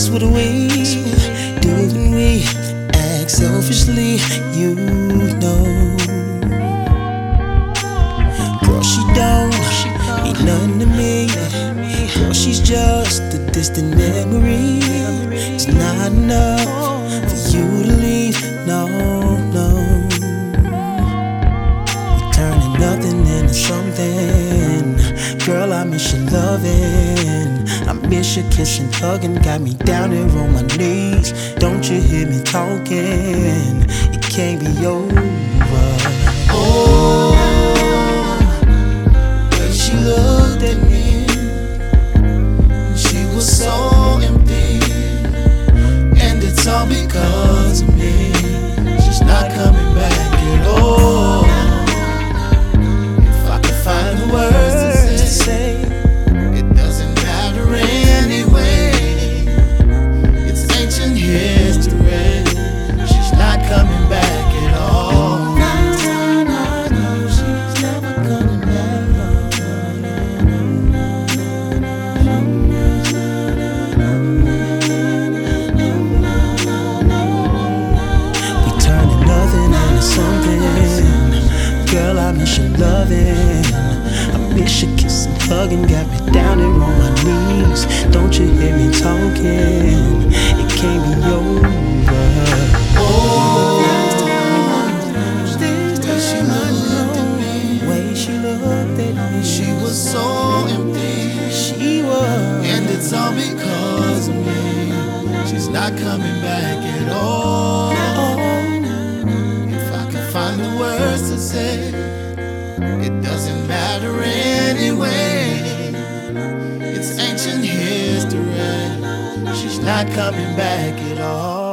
That's what we do when we act selfishly, you know. Girl, she don't mean nothing to me. Girl, she's just a distant memory. It's not enough for you to leave, no, no. You're turning nothing into something. Girl, I miss your loving. I miss your kissing, hugging. Got me down there on my knees. Don't you hear me talking? It can't be over. Oh, when she looked at me, she was so empty. And it's all because of me. She's not coming back at all. If I could find the words to say, it doesn't matter anyway. It's ancient history. She's not coming back at all. No, she's never coming back. We turning nothing into something. Girl, I miss your loving. I miss your kissing, hugging. Got me down there on my knees. Don't you hear me talking? It can't be over. Oh, way she looked at me, she was so empty. She was, and it's all because of me. She's not coming back at all. If I could find the words to say, it doesn't matter anyway. It's ancient history. She's not coming back at all.